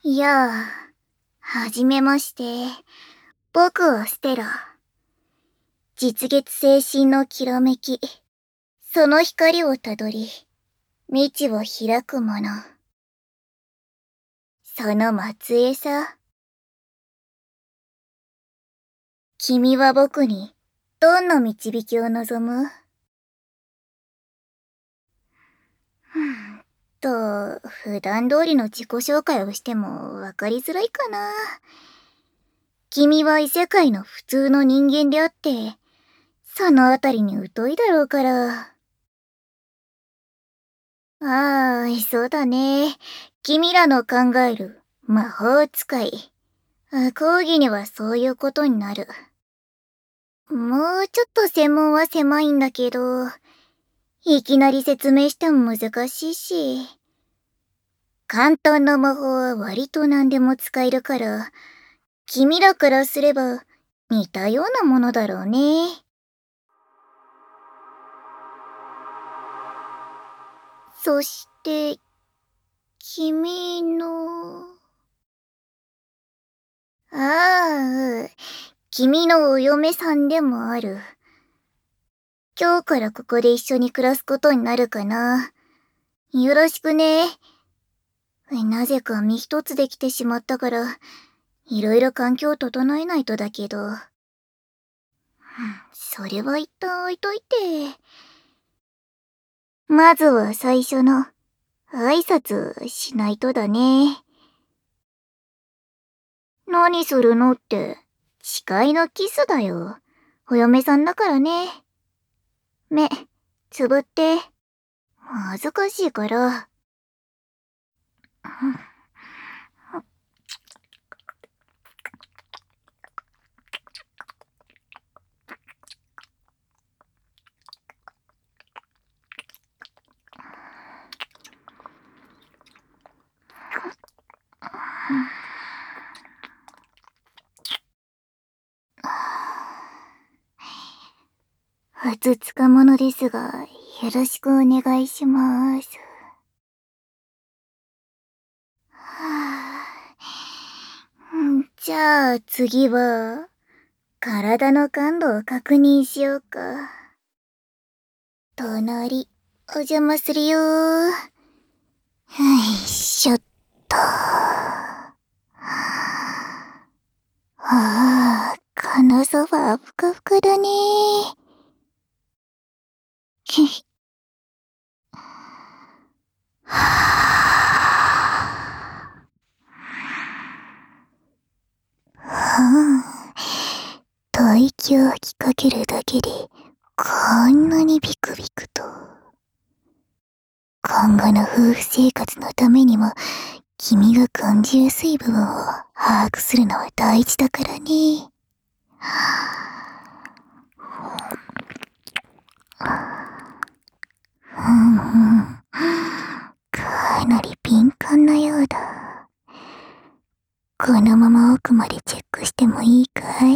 やあ、はじめまして。僕はステラ。実月星神のきらめき。その光をたどり、未知を開く者。その末裔さ。君は僕に、どんな導きを望む？普段通りの自己紹介をしてもわかりづらいかな。君は異世界の普通の人間であって、そのあたりに疎いだろうから。ああ、そうだね。君らの考える魔法使い。講義にはそういうことになる。もうちょっと専門は狭いんだけど、いきなり説明しても難しいし。簡単な魔法は割と何でも使えるから、君らからすれば似たようなものだろうね。そして、君の…ああ、君のお嫁さんでもある。今日からここで一緒に暮らすことになるかな。よろしくね。なぜか身一つできてしまったから、いろいろ環境を整えないとだけど。それは一旦置いといて。まずは最初の挨拶しないとだね。何するのって、誓いのキスだよ。お嫁さんだからね。目、つぶって。恥ずかしいから。ふつつか者ですが、よろしくお願いします。じゃあ次は、体の感度を確認しようか。隣、お邪魔するよー。よいしょっと。金沢ふかふかだねー。吐息を吹きかけるだけで、こんなにビクビクと。今後の夫婦生活のためにも、君が感じやすい部分を把握するのは大事だからね。かなり敏感なようだ。このまま奥までチェックしてもいいかい？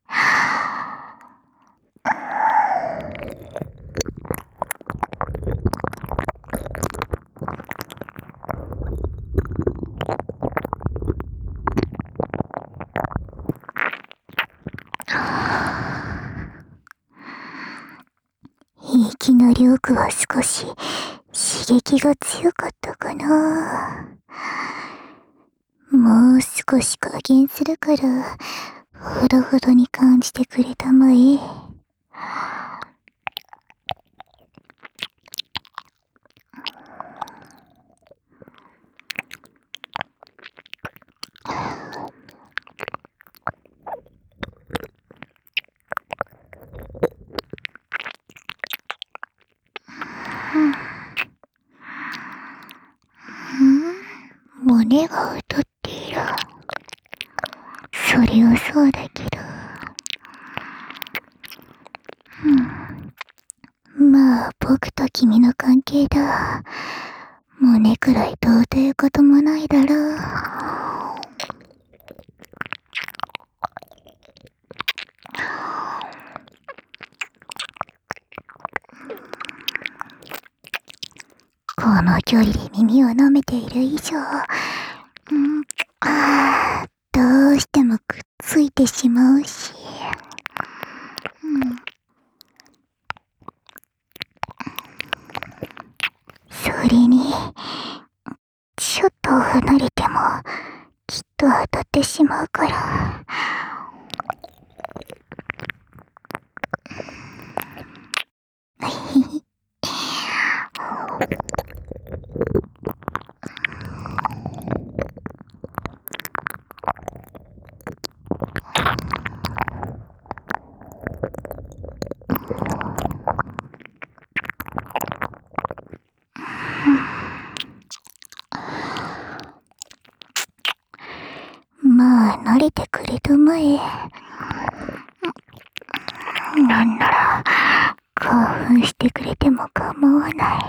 いきなり奥は少し刺激が強かったかな。もう少し加減するから、ほどほどに感じてくれたまえ。胸が劣っている。それはそうだけど。まあ、僕と君の関係だ。胸くらいどうということもないだろう。この距離で耳を舐めている以上、 てしまうし。それに、ちょっと離れても、きっと当たってしまうから。まあ、慣れてくれたまえ。なんなら、興奮してくれても構わない。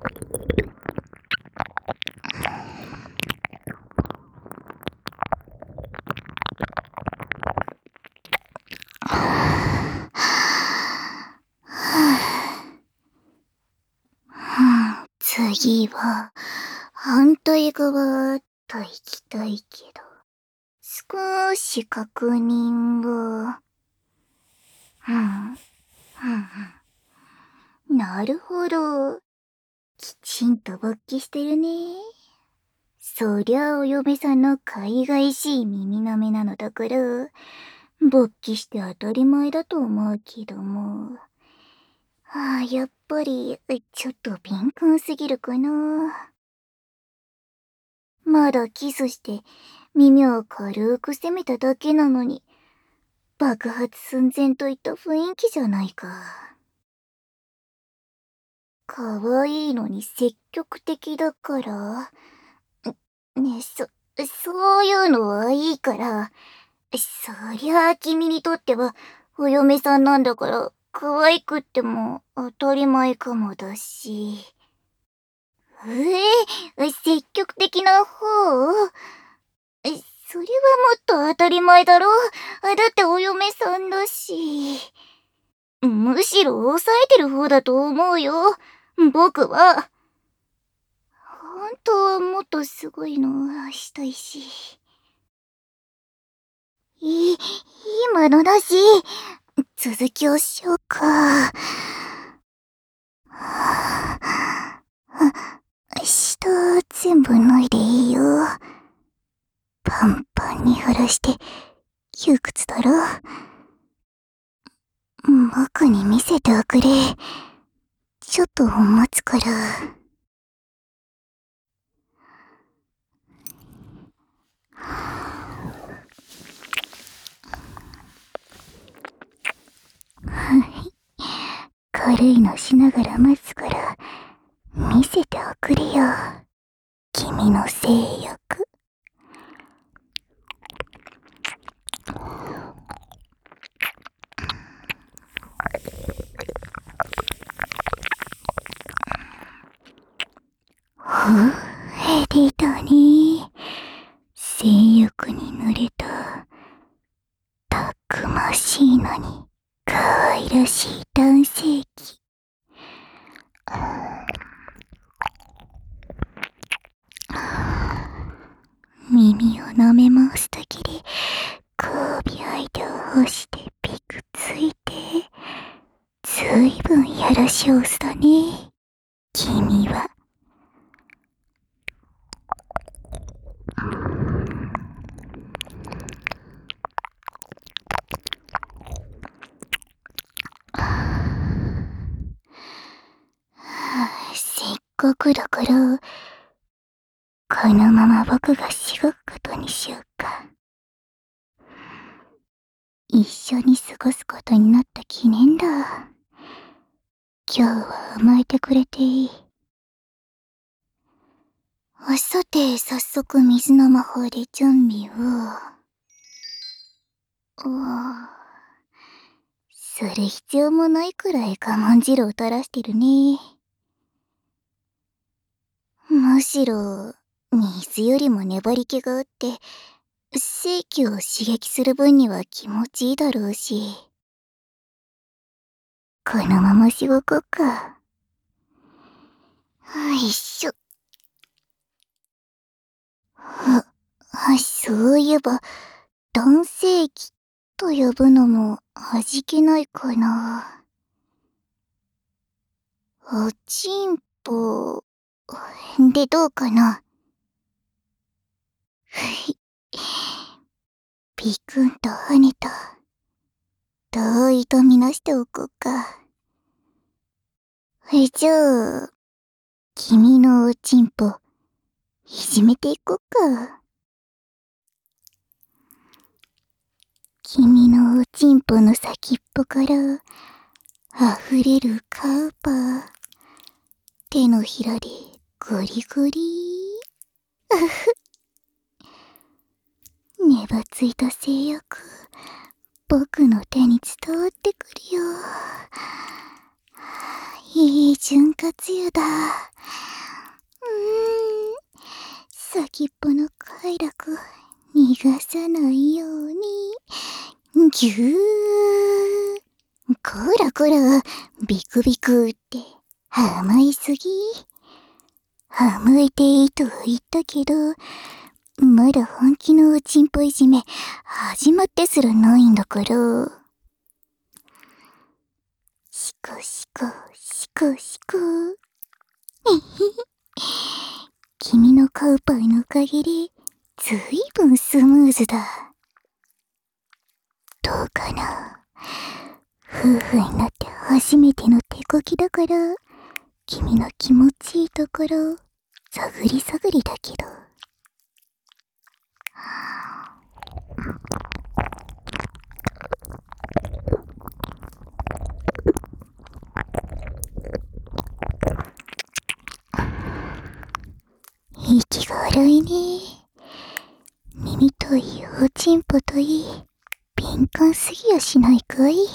次は、反対側と行きたいけど、少し確認を。なるほど。きちんと勃起してるね。そりゃお嫁さんの海外しい耳なめなのだから、勃起して当たり前だと思うけども。やっぱり、ちょっと敏感すぎるかな。まだキスして耳を軽く責めただけなのに、爆発寸前といった雰囲気じゃないか。可愛いのに積極的だから。ねえ、そういうのはいいから。そりゃあ君にとってはお嫁さんなんだから可愛くっても当たり前かもだし。積極的な方？それはもっと当たり前だろ。だってお嫁さんだし。むしろ抑えてる方だと思うよ。僕は。本当はもっとすごいのしたいし。今のだし、続きをしようか。下全部脱いでいいよ。パンパンに晴らして窮屈だろ。僕に見せておくれ。ちょっと待つから。軽いのしながら待つから見せておくれよ。君の性欲。出たね。性欲に濡れたたくましいのに可愛らしい男性器。耳を舐め回すだけで交尾相手を干してピクついて、ずいぶんやらしおすだね、君は。せっかくだから、このまま僕がしごくことにしようか。一緒に過ごすことになった記念だ。今日は甘えてくれていい。さて、早速水の魔法で準備を。する必要もないくらい我慢汁を垂らしてるね。むしろ、水よりも粘り気があって、性器を刺激する分には気持ちいいだろうし。このまましごこうか。よいしょ。そういえば、男性器っと呼ぶのも味気ないかな。おちんぽでどうかな。ビクンと跳ねた。同意とみなしておこうか。じゃあ、君のおちんぽ、いじめていこうか。君のおちんぽの先っぽから、溢れるカウパー。手のひらでゴリゴリ。ねばついた性欲、僕の手に伝わってくるよ。いい潤滑油だ。先っぽの快楽、逃がさないように。ぎゅー。こらこら、ビクビクって、甘いすぎ。甘えていいと言ったけど、まだ本気のおちんぽいじめ、始まってすらないんだから。シコシコ、シコシコ。君のカウパーのおかげで、ずいぶんスムーズだ。どうかな。夫婦になって初めての手こきだから、君の気持ちいいところ、探り探りだけど。息が荒いね。耳といい、おちんぽといい、敏感すぎやしないかい？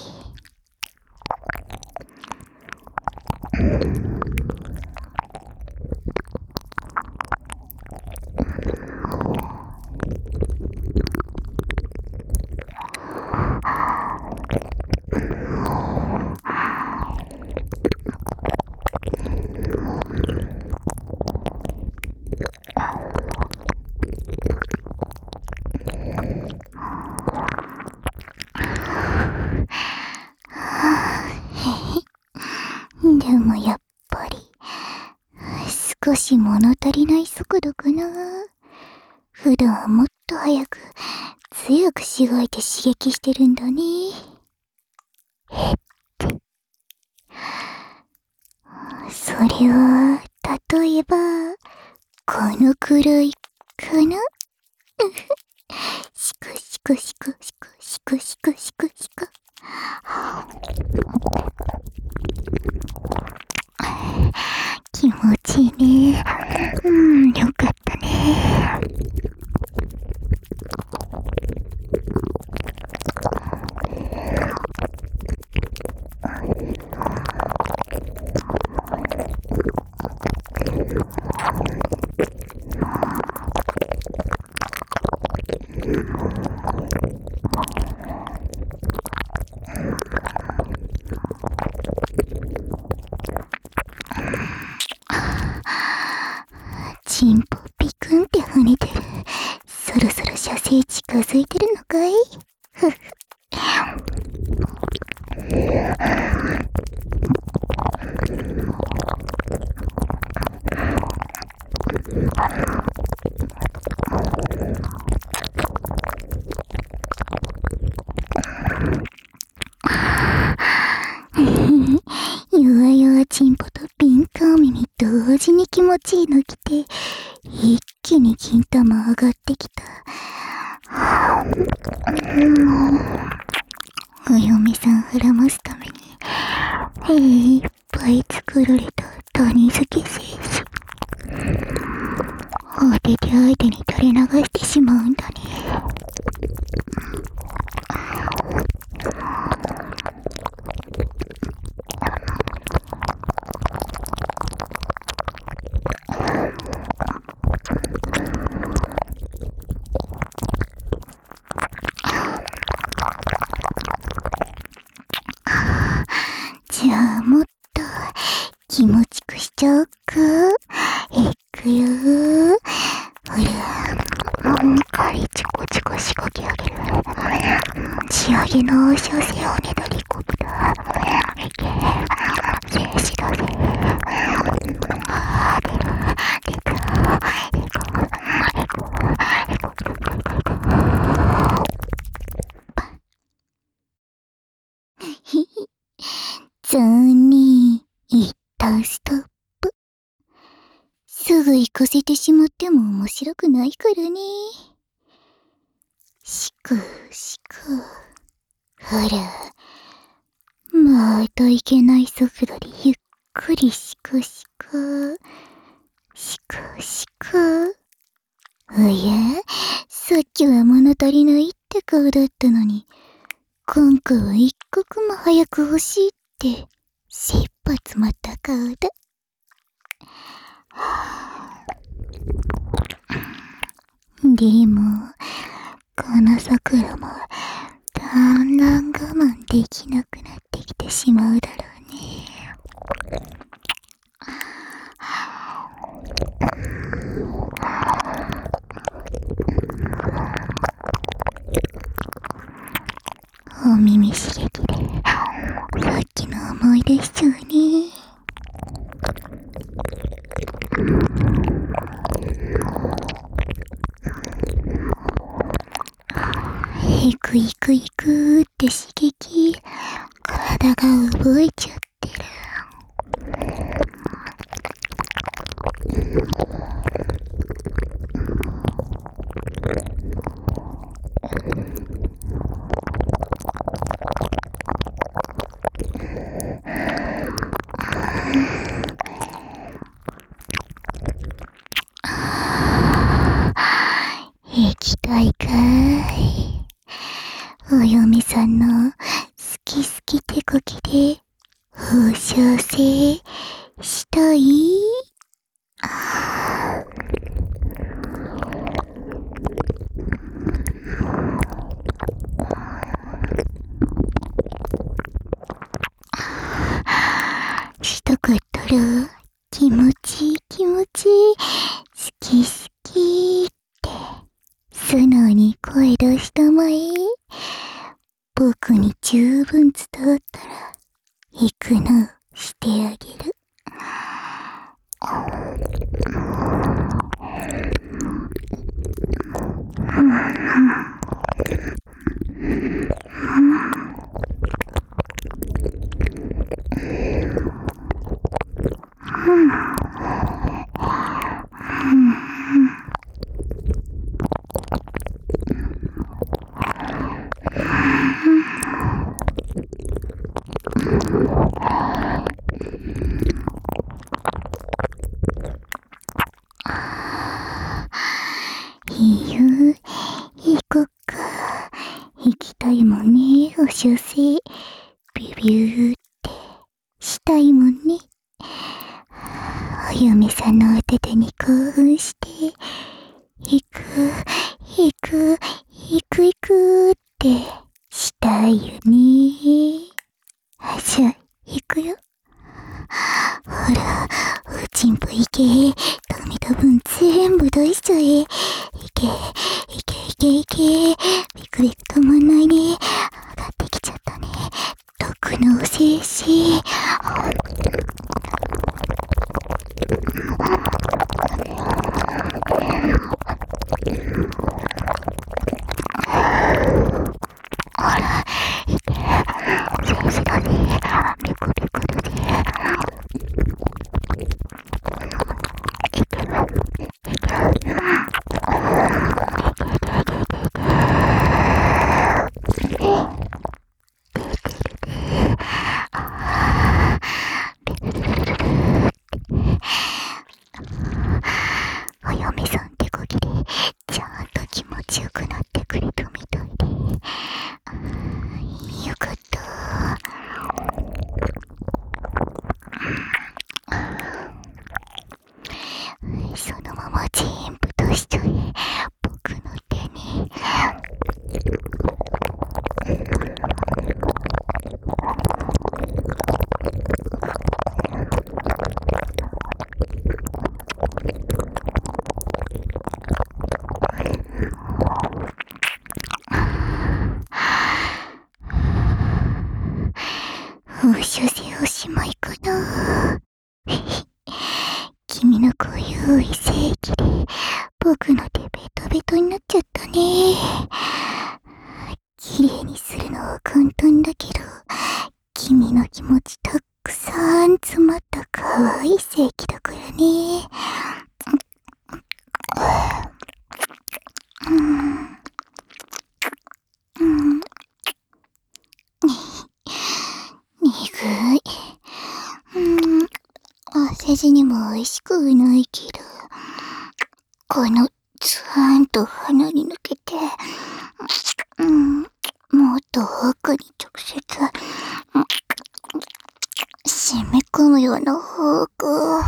でもやっぱり、少し物足りない速度かな。普段はもっと早く、強くしごいて刺激してるんだね。それは、例えば、このくらいかな。シコシコシコシコシコシコシコシコ。気持ちいいね。よかったね。チンポピクンって跳ねてる。そろそろ射精近づいてるのかい？ふっ。弱々チンポと敏感耳同時に気持ちいいの来て、一気に金玉上がってきた。お嫁さん膨らますために、いっぱい作られた谷漬け精子。当てて相手に垂れ流してしまうんだね。じゃあもっと気持ちくしちゃおうか。いくよー。ほら、カリチョコチすぐ行かせてしまっても面白くないからね。しくしく。ほら。またいけない速度でゆっくりしくしく。しくしく。おや？さっきは物足りないって顔だったのに、今回は一刻も早く欲しいって、切羽詰まった顔だ。でも、この桜も、だんだん我慢できなくなってきてしまうだろうね。お耳刺激で、さっきの思い出しちゃうね。いくいくいくって刺激、体が動いちゃってる。行きたいかい。お嫁さんの好き好き手こきで放射性したい？したかったら気持ちいい気持ちいい、好き好きって素直に声出したまえ。僕に十分伝わったら行くのしてあげる。いいよ、行こっか。行きたいもんね、お射精。ビュビューってしたいもんね。お嫁さんのお手手に興奮して、行く、行く、行く行くってしたいよね。じゃあ、行くよ。ほら、おちんぽいけ。ダメだ分全部出しちゃえ。いけ、いけいけいけ。ビクビク止まんないね。上がってきちゃったね。毒の精子。ほら、いけ。精子だね。ビクビクだね。お嫁さん手こぎでちゃんと気持ちよくなってくれたみたいで、よかった。そのまま全部出しちゃえ、僕の手に。放射性おしまいかな。君のこういう異性器で僕の手ベトベトになっちゃったね。綺麗にするのは簡単だけど、君の気持ちたくさん詰まった可愛い性器だからね。 じにも美味しくはないけど、このツーンと鼻に抜けて、もっと奥に直接、染み込むような方向。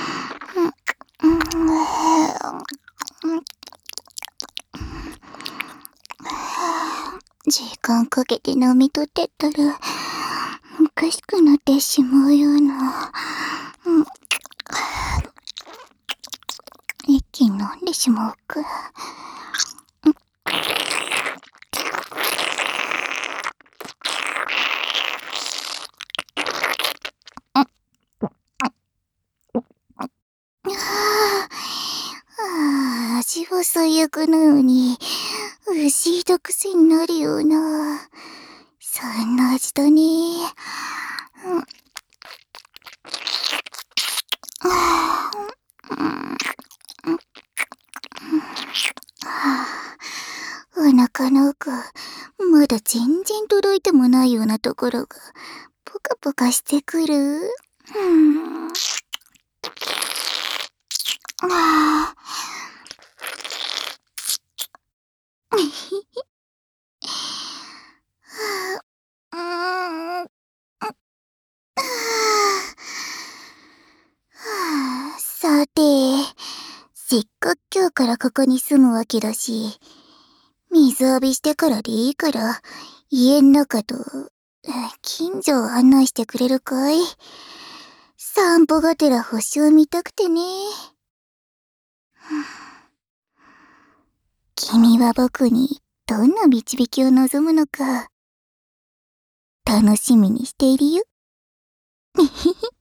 時間かけて飲み取ってったら、おかしくなってしまうような。一気に飲んでしまうか。味は最悪なのに、牛一癖になるような、そんな味だね。お腹の奥、まだ全然届いてもないようなところが、ポカポカしてくる。さて、せっかく今日からここに住むわけだし、水浴びしてからでいいから、家の中と、近所を案内してくれるかい？散歩がてら星を見たくてね。君は僕にどんな導きを望むのか、楽しみにしているよ。